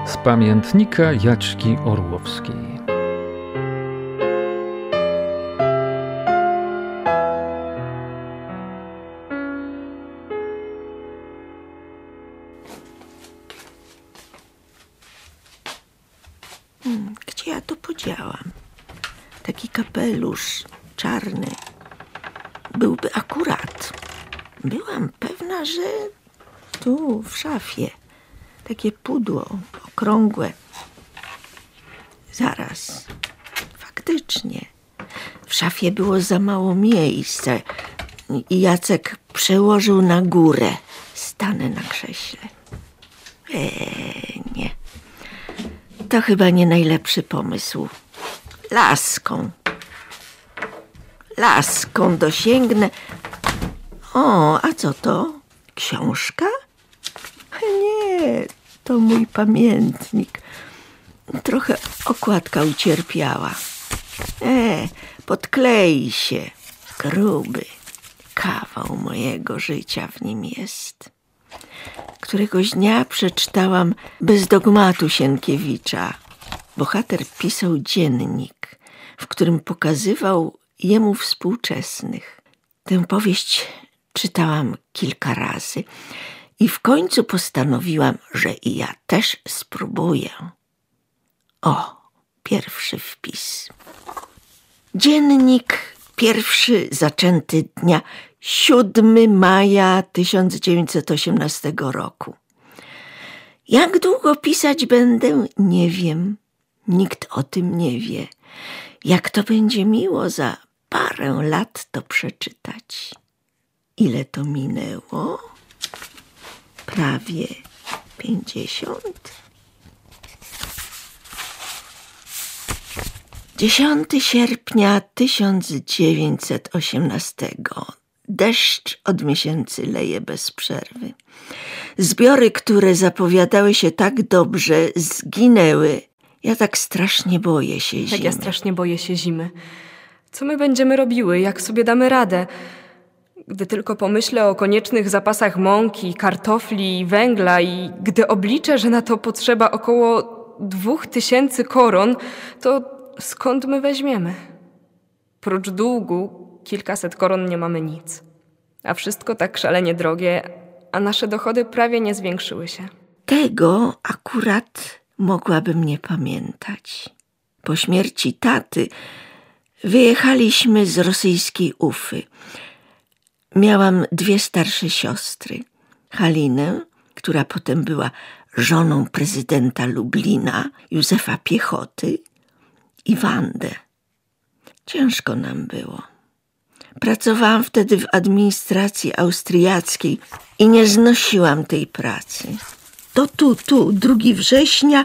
Z pamiętnika Jaćki Orłowskiej. Gdzie ja to podziałam? Taki kapelusz czarny byłby akurat. Byłam pewna, że tu w szafie takie pudło okrągłe. Zaraz. Faktycznie. W szafie było za mało miejsca i Jacek przełożył na górę. Stanę na krześle. Nie. To chyba nie najlepszy pomysł. Laską dosięgnę. O, a co to? Książka? Nie, to mój pamiętnik. Trochę okładka ucierpiała. Podklei się. Gruby. Kawał mojego życia w nim jest. Któregoś dnia przeczytałam Bez dogmatu Sienkiewicza. Bohater pisał dziennik, w którym pokazywał jemu współczesnych. Tę powieść czytałam kilka razy i w końcu postanowiłam, że i ja też spróbuję. O, pierwszy wpis. Dziennik pierwszy zaczęty dnia 7 maja 1918 roku. Jak długo pisać będę, nie wiem. Nikt o tym nie wie. Jak to będzie miło za parę lat to przeczytać. Ile to minęło? Prawie 50. 10 sierpnia 1918. Deszcz od miesięcy leje bez przerwy. Zbiory, które zapowiadały się tak dobrze, zginęły. Ja tak strasznie boję się zimy. Tak, ja strasznie boję się zimy. Co my będziemy robiły? Jak sobie damy radę? Gdy tylko pomyślę o koniecznych zapasach mąki, kartofli i węgla i gdy obliczę, że na to potrzeba około 2000 koron, to skąd my weźmiemy? Prócz długu kilkaset koron nie mamy nic. A wszystko tak szalenie drogie, a nasze dochody prawie nie zwiększyły się. Tego akurat mogłabym nie pamiętać. Po śmierci taty wyjechaliśmy z rosyjskiej Ufy. Miałam 2 starsze siostry. Halinę, która potem była żoną prezydenta Lublina, Józefa Piechoty, i Wandę. Ciężko nam było. Pracowałam wtedy w administracji austriackiej i nie znosiłam tej pracy. To tu, 2 września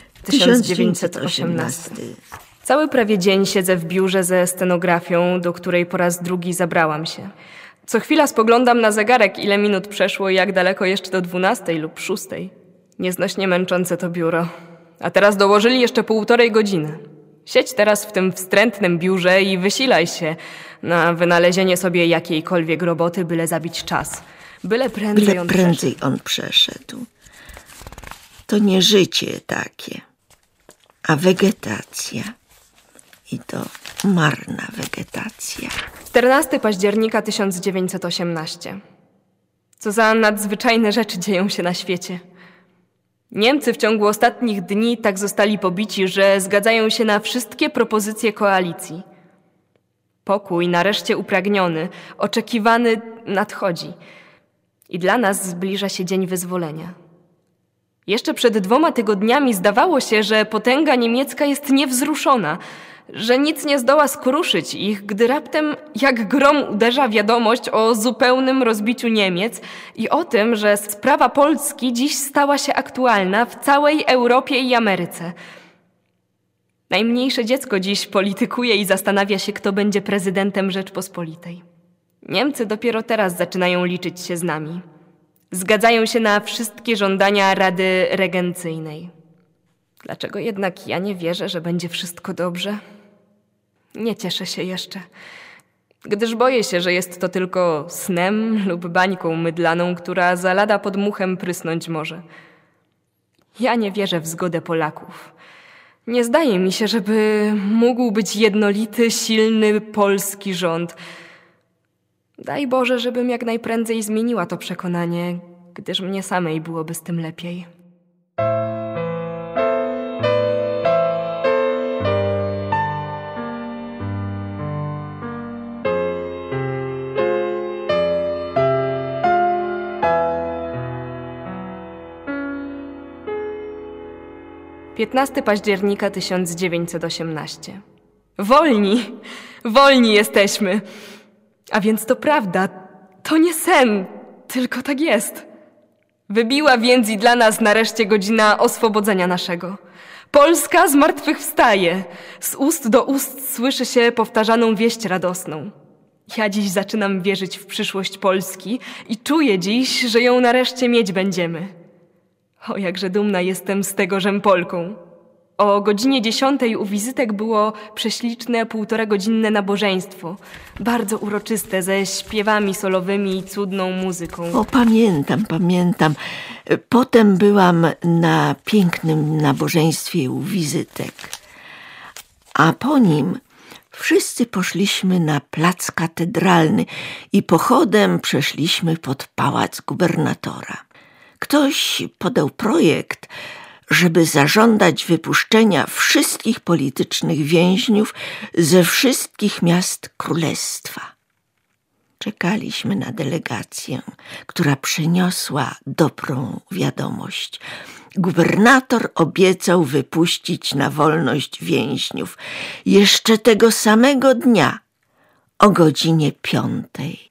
1918. Cały prawie dzień siedzę w biurze ze stenografią, do której po raz drugi zabrałam się. Co chwila spoglądam na zegarek, ile minut przeszło i jak daleko jeszcze do 12 lub 6. Nieznośnie męczące to biuro. A teraz dołożyli jeszcze 1,5 godziny. Siedź teraz w tym wstrętnym biurze i wysilaj się na wynalezienie sobie jakiejkolwiek roboty, byle zabić czas. Byle prędzej on przeszedł. To nie życie takie, a wegetacja. I to marna wegetacja. 14 października 1918. Co za nadzwyczajne rzeczy dzieją się na świecie. Niemcy w ciągu ostatnich dni tak zostali pobici, że zgadzają się na wszystkie propozycje koalicji. Pokój, nareszcie upragniony, oczekiwany, nadchodzi. I dla nas zbliża się dzień wyzwolenia. Jeszcze przed 2 tygodniami zdawało się, że potęga niemiecka jest niewzruszona, że nic nie zdoła skruszyć ich, gdy raptem jak grom uderza wiadomość o zupełnym rozbiciu Niemiec i o tym, że sprawa Polski dziś stała się aktualna w całej Europie i Ameryce. Najmniejsze dziecko dziś politykuje i zastanawia się, kto będzie prezydentem Rzeczpospolitej. Niemcy dopiero teraz zaczynają liczyć się z nami. Zgadzają się na wszystkie żądania Rady Regencyjnej. Dlaczego jednak ja nie wierzę, że będzie wszystko dobrze? Nie cieszę się jeszcze, gdyż boję się, że jest to tylko snem lub bańką mydlaną, która za lada pod muchem prysnąć może. Ja nie wierzę w zgodę Polaków. Nie zdaje mi się, żeby mógł być jednolity, silny polski rząd. Daj Boże, żebym jak najprędzej zmieniła to przekonanie, gdyż mnie samej byłoby z tym lepiej. Piętnasty października 1918. Wolni! Wolni jesteśmy! A więc to prawda, to nie sen, tylko tak jest. Wybiła więc i dla nas nareszcie godzina oswobodzenia naszego. Polska zmartwychwstaje. Z ust do ust słyszy się powtarzaną wieść radosną. Ja dziś zaczynam wierzyć w przyszłość Polski i czuję dziś, że ją nareszcie mieć będziemy. O, jakże dumna jestem z tego, żem Polką. O godzinie 10 u wizytek było prześliczne 1,5-godzinne nabożeństwo. Bardzo uroczyste, ze śpiewami solowymi i cudną muzyką. O, pamiętam. Potem byłam na pięknym nabożeństwie u wizytek. A po nim wszyscy poszliśmy na plac katedralny i pochodem przeszliśmy pod pałac gubernatora. Ktoś podał projekt, żeby zażądać wypuszczenia wszystkich politycznych więźniów ze wszystkich miast królestwa. Czekaliśmy na delegację, która przyniosła dobrą wiadomość. Gubernator obiecał wypuścić na wolność więźniów jeszcze tego samego dnia o godzinie 5.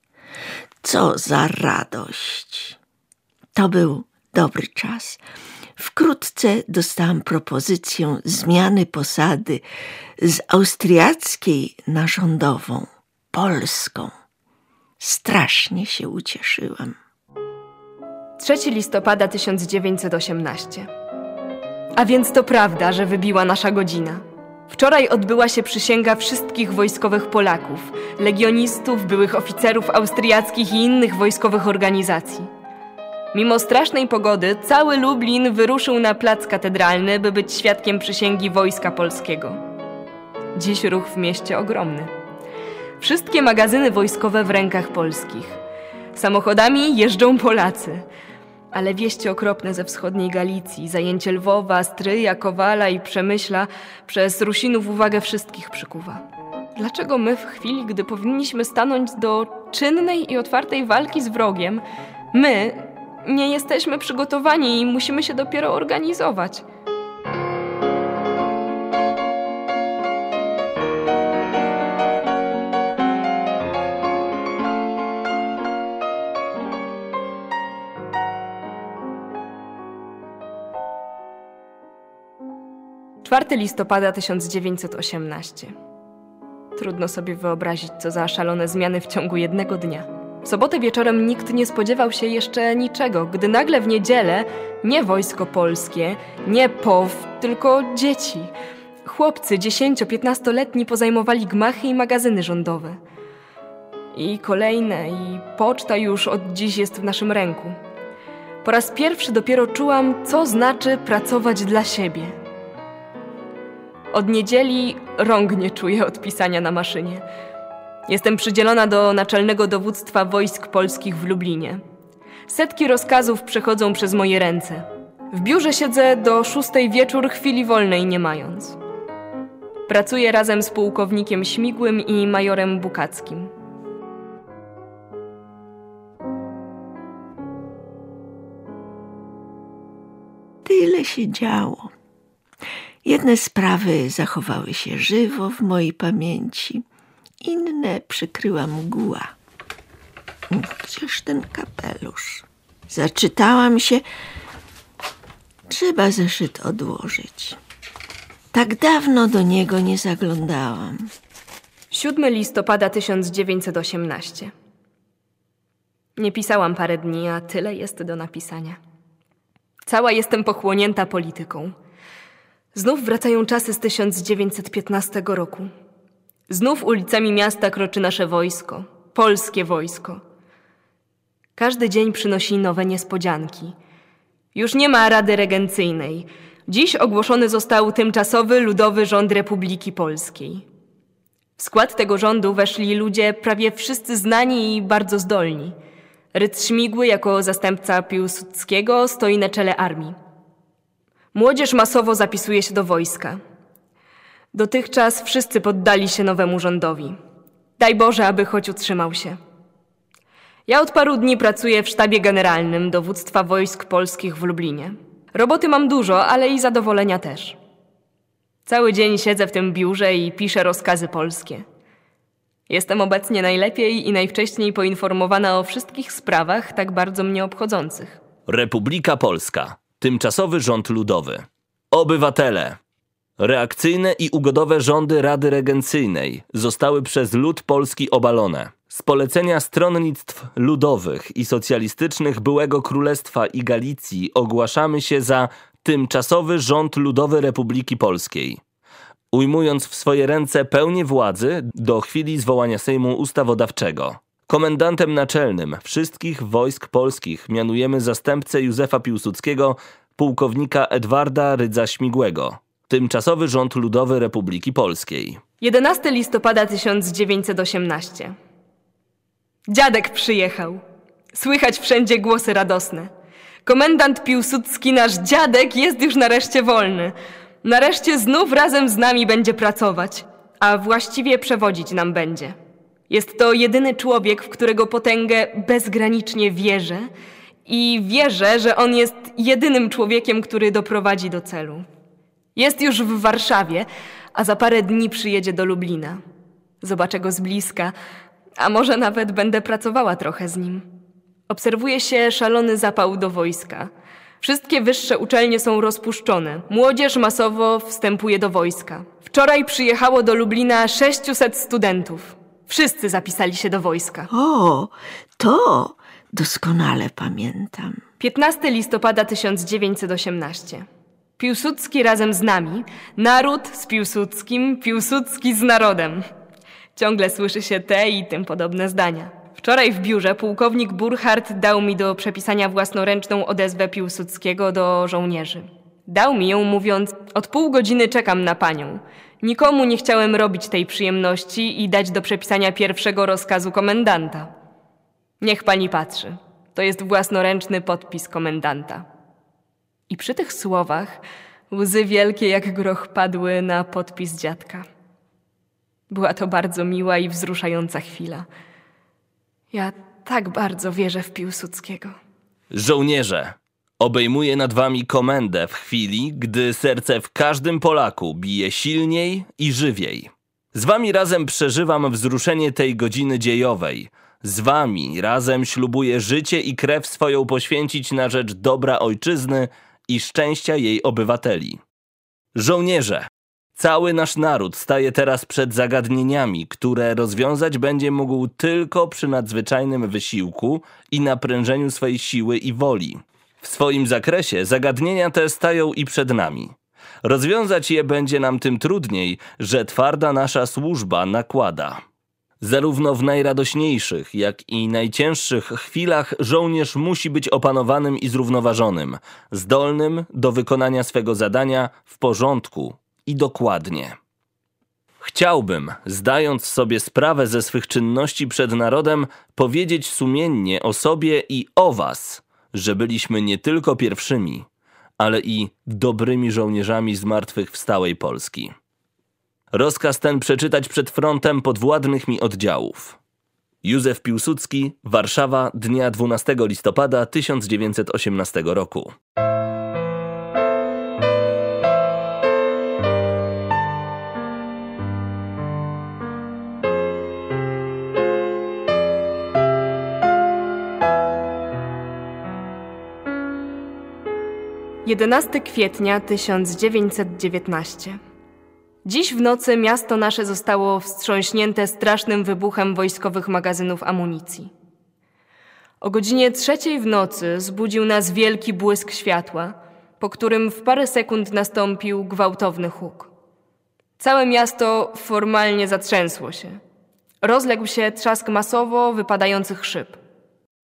Co za radość! To był dobry czas. Wkrótce dostałam propozycję zmiany posady z austriackiej na rządową, polską. Strasznie się ucieszyłam. 3 listopada 1918. A więc to prawda, że wybiła nasza godzina. Wczoraj odbyła się przysięga wszystkich wojskowych Polaków, legionistów, byłych oficerów austriackich i innych wojskowych organizacji. Mimo strasznej pogody cały Lublin wyruszył na plac katedralny, by być świadkiem przysięgi Wojska Polskiego. Dziś ruch w mieście ogromny. Wszystkie magazyny wojskowe w rękach polskich. Samochodami jeżdżą Polacy. Ale wieści okropne ze wschodniej Galicji, zajęcie Lwowa, Stryja, Kowala i Przemyśla przez Rusinów uwagę wszystkich przykuwa. Dlaczego my w chwili, gdy powinniśmy stanąć do czynnej i otwartej walki z wrogiem, my nie jesteśmy przygotowani i musimy się dopiero organizować? Czwarty listopada 1918. Trudno sobie wyobrazić, co za szalone zmiany w ciągu jednego dnia. W sobotę wieczorem nikt nie spodziewał się jeszcze niczego, gdy nagle w niedzielę nie wojsko polskie, nie POW, tylko dzieci. Chłopcy 10-15-letni pozajmowali gmachy i magazyny rządowe. I kolejne, i poczta już od dziś jest w naszym ręku. Po raz pierwszy dopiero czułam, co znaczy pracować dla siebie. Od niedzieli rąk nie czuję od pisania na maszynie. Jestem przydzielona do Naczelnego Dowództwa Wojsk Polskich w Lublinie. Setki rozkazów przechodzą przez moje ręce. W biurze siedzę do 6 wieczór, chwili wolnej nie mając. Pracuję razem z pułkownikiem Śmigłym i majorem Bukackim. Tyle się działo. Jedne sprawy zachowały się żywo w mojej pamięci, inne przykryła mgła. Gdzież ten kapelusz? Zaczytałam się. Trzeba zeszyt odłożyć. Tak dawno do niego nie zaglądałam. 7 listopada 1918. Nie pisałam parę dni, a tyle jest do napisania. Cała jestem pochłonięta polityką. Znów wracają czasy z 1915 roku. Znów ulicami miasta kroczy nasze wojsko, polskie wojsko. Każdy dzień przynosi nowe niespodzianki. Już nie ma Rady Regencyjnej. Dziś ogłoszony został tymczasowy Ludowy Rząd Republiki Polskiej. W skład tego rządu weszli ludzie prawie wszyscy znani i bardzo zdolni. Rydz Śmigły jako zastępca Piłsudskiego stoi na czele armii. Młodzież masowo zapisuje się do wojska. Dotychczas wszyscy poddali się nowemu rządowi. Daj Boże, aby choć utrzymał się. Ja od paru dni pracuję w sztabie generalnym Dowództwa Wojsk Polskich w Lublinie. Roboty mam dużo, ale i zadowolenia też. Cały dzień siedzę w tym biurze i piszę rozkazy polskie. Jestem obecnie najlepiej i najwcześniej poinformowana o wszystkich sprawach tak bardzo mnie obchodzących. Republika Polska. Tymczasowy rząd ludowy. Obywatele. Reakcyjne i ugodowe rządy Rady Regencyjnej zostały przez lud polski obalone. Z polecenia stronnictw ludowych i socjalistycznych byłego Królestwa i Galicji ogłaszamy się za tymczasowy rząd ludowy Republiki Polskiej, ujmując w swoje ręce pełnię władzy do chwili zwołania Sejmu Ustawodawczego. Komendantem naczelnym wszystkich wojsk polskich mianujemy zastępcę Józefa Piłsudskiego, pułkownika Edwarda Rydza Śmigłego. Tymczasowy rząd ludowy Republiki Polskiej. 11 listopada 1918. Dziadek przyjechał. Słychać wszędzie głosy radosne. Komendant Piłsudski, nasz dziadek, jest już nareszcie wolny. Nareszcie znów razem z nami będzie pracować, a właściwie przewodzić nam będzie. Jest to jedyny człowiek, w którego potęgę bezgranicznie wierzę i wierzę, że on jest jedynym człowiekiem, który doprowadzi do celu. Jest już w Warszawie, a za parę dni przyjedzie do Lublina. Zobaczę go z bliska, a może nawet będę pracowała trochę z nim. Obserwuje się szalony zapał do wojska. Wszystkie wyższe uczelnie są rozpuszczone. Młodzież masowo wstępuje do wojska. Wczoraj przyjechało do Lublina 600 studentów. Wszyscy zapisali się do wojska. O, to doskonale pamiętam. 15 listopada 1918. Piłsudski razem z nami, naród z Piłsudskim, Piłsudski z narodem. Ciągle słyszy się te i tym podobne zdania. Wczoraj w biurze pułkownik Burchard dał mi do przepisania własnoręczną odezwę Piłsudskiego do żołnierzy. Dał mi ją mówiąc: od pół godziny czekam na panią. Nikomu nie chciałem robić tej przyjemności i dać do przepisania pierwszego rozkazu komendanta. Niech pani patrzy. To jest własnoręczny podpis komendanta. I przy tych słowach łzy wielkie jak groch padły na podpis dziadka. Była to bardzo miła i wzruszająca chwila. Ja tak bardzo wierzę w Piłsudskiego. Żołnierze, obejmuję nad wami komendę w chwili, gdy serce w każdym Polaku bije silniej i żywiej. Z wami razem przeżywam wzruszenie tej godziny dziejowej. Z wami razem ślubuję życie i krew swoją poświęcić na rzecz dobra ojczyzny i szczęścia jej obywateli. Żołnierze, cały nasz naród staje teraz przed zagadnieniami, które rozwiązać będzie mógł tylko przy nadzwyczajnym wysiłku i naprężeniu swej siły i woli. W swoim zakresie zagadnienia te stają i przed nami. Rozwiązać je będzie nam tym trudniej, że twarda nasza służba nakłada. Zarówno w najradośniejszych, jak i najcięższych chwilach żołnierz musi być opanowanym i zrównoważonym, zdolnym do wykonania swego zadania w porządku i dokładnie. Chciałbym, zdając sobie sprawę ze swych czynności przed narodem, powiedzieć sumiennie o sobie i o was, że byliśmy nie tylko pierwszymi, ale i dobrymi żołnierzami zmartwychwstałej Polski. Rozkaz ten przeczytać przed frontem podwładnych mi oddziałów. Józef Piłsudski, Warszawa, dnia 12 listopada 1918 roku. Jedenasty kwietnia 1919. Dziś w nocy miasto nasze zostało wstrząśnięte strasznym wybuchem wojskowych magazynów amunicji. O godzinie 3 w nocy zbudził nas wielki błysk światła, po którym w parę sekund nastąpił gwałtowny huk. Całe miasto formalnie zatrzęsło się. Rozległ się trzask masowo wypadających szyb.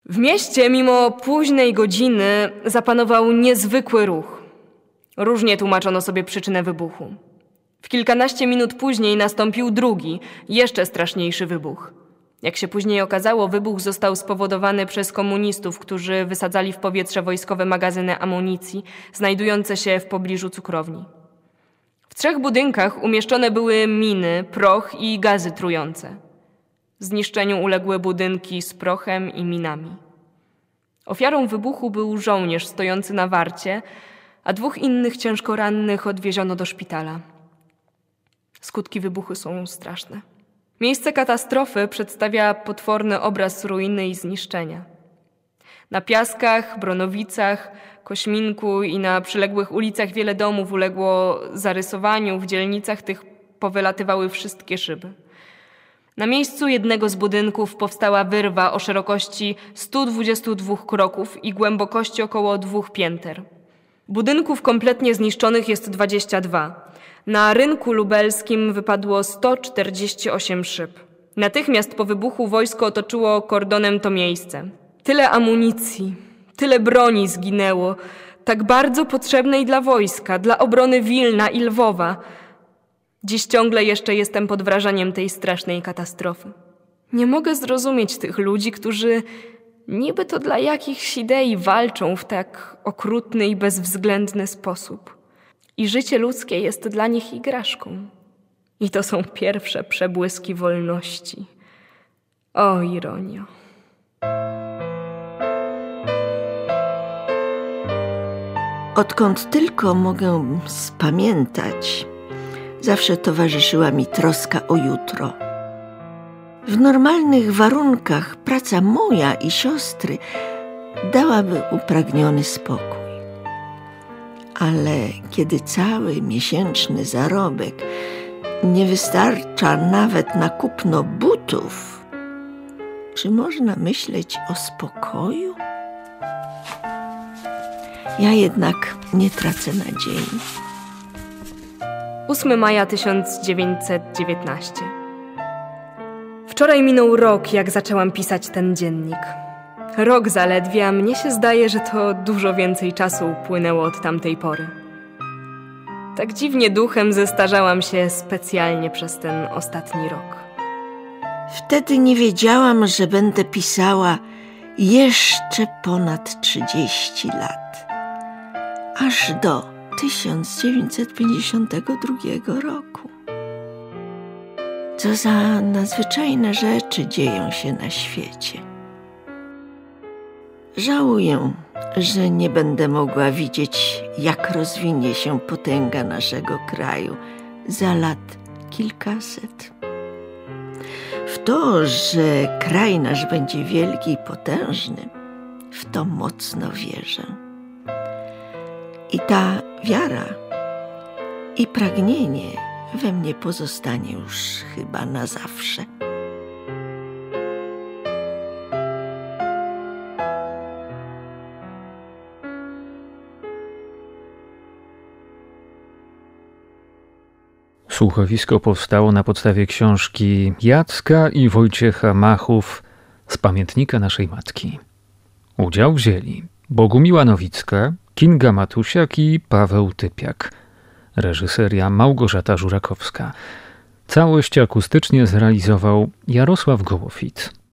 W mieście mimo późnej godziny zapanował niezwykły ruch. Różnie tłumaczono sobie przyczynę wybuchu. W kilkanaście minut później nastąpił drugi, jeszcze straszniejszy wybuch. Jak się później okazało, wybuch został spowodowany przez komunistów, którzy wysadzali w powietrze wojskowe magazyny amunicji znajdujące się w pobliżu cukrowni. W 3 budynkach umieszczone były miny, proch i gazy trujące. Zniszczeniu uległy budynki z prochem i minami. Ofiarą wybuchu był żołnierz stojący na warcie, a 2 innych ciężko rannych odwieziono do szpitala. Skutki wybuchu są straszne. Miejsce katastrofy przedstawia potworny obraz ruiny i zniszczenia. Na Piaskach, Bronowicach, Kośminku i na przyległych ulicach wiele domów uległo zarysowaniu, w dzielnicach tych powylatywały wszystkie szyby. Na miejscu jednego z budynków powstała wyrwa o szerokości 122 kroków i głębokości około 2 pięter. Budynków kompletnie zniszczonych jest 22. Na rynku lubelskim wypadło 148 szyb. Natychmiast po wybuchu wojsko otoczyło kordonem to miejsce. Tyle amunicji, tyle broni zginęło, tak bardzo potrzebnej dla wojska, dla obrony Wilna i Lwowa. Dziś ciągle jeszcze jestem pod wrażeniem tej strasznej katastrofy. Nie mogę zrozumieć tych ludzi, którzy niby to dla jakichś idei walczą w tak okrutny i bezwzględny sposób. I życie ludzkie jest dla nich igraszką. I to są pierwsze przebłyski wolności. O, ironio. Odkąd tylko mogę spamiętać, zawsze towarzyszyła mi troska o jutro. W normalnych warunkach praca moja i siostry dałaby upragniony spokój. Ale kiedy cały miesięczny zarobek nie wystarcza nawet na kupno butów, czy można myśleć o spokoju? Ja jednak nie tracę nadziei. 8 maja 1919. Wczoraj minął rok, jak zaczęłam pisać ten dziennik. Rok zaledwie, a mnie się zdaje, że to dużo więcej czasu upłynęło od tamtej pory. Tak dziwnie duchem zestarzałam się specjalnie przez ten ostatni rok. Wtedy nie wiedziałam, że będę pisała jeszcze ponad 30 lat. Aż do 1952 roku. Co za nadzwyczajne rzeczy dzieją się na świecie. Żałuję, że nie będę mogła widzieć, jak rozwinie się potęga naszego kraju za lat kilkaset. W to, że kraj nasz będzie wielki i potężny, w to mocno wierzę. I ta wiara i pragnienie we mnie pozostanie już chyba na zawsze. Słuchowisko powstało na podstawie książki Jacka i Wojciecha Machów z pamiętnika naszej matki. Udział wzięli Bogumiła Nowicka, Kinga Matusiak i Paweł Typiak. Reżyseria Małgorzata Żurakowska. Całość akustycznie zrealizował Jarosław Gołofit.